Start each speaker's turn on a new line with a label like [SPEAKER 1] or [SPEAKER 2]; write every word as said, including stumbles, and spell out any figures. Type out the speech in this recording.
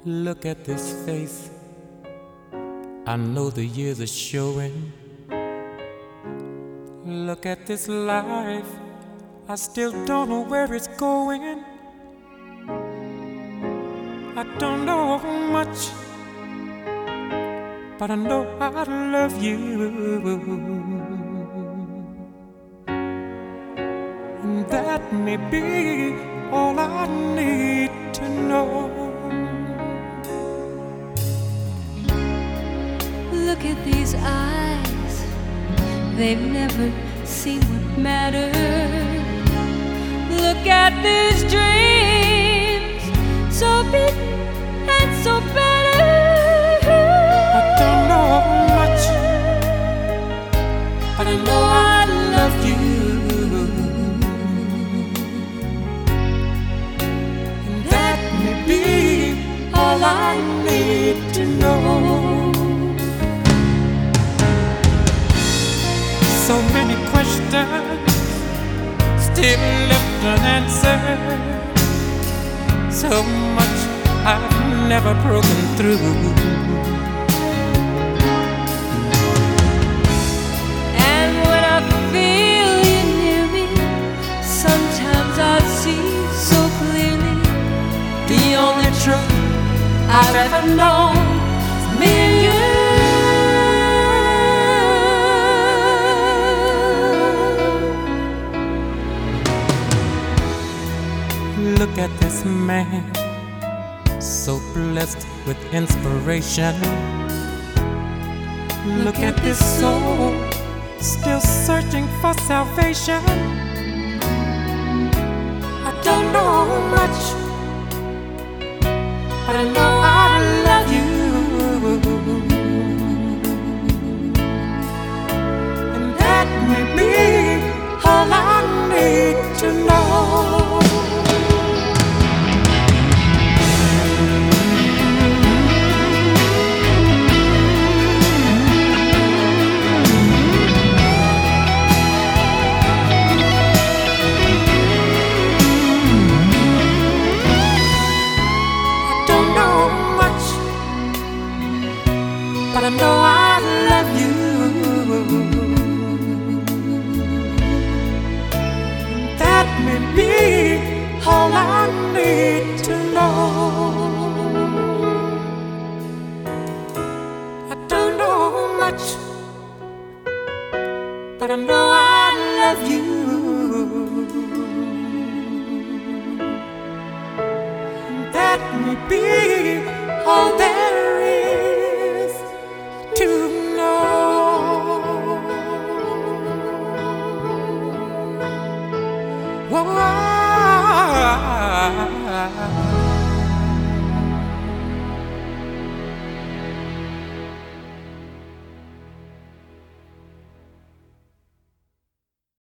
[SPEAKER 1] Look at this face, I know the years are showing. Look at this life, I still don't know where it's going. I don't know much, but I know I love you. And that may be all I need to know.
[SPEAKER 2] Look at these eyes, they've never seen what matters. Look at these dreams, so big and so better.
[SPEAKER 1] I don't know much, but I know I love you. And that may be all I need to know. So many questions still left unanswered. So much I've never broken through.
[SPEAKER 2] And when I feel you near me, sometimes I see so clearly the only truth I've ever known is me and you.
[SPEAKER 1] Look at this man, so blessed with inspiration. Look at this soul, still searching for salvation. I don't know much, but I know I love you. And that may be all I need to know. But I know I love you. That may be all I need to know. I don't know much, but I know I love you. That may be all that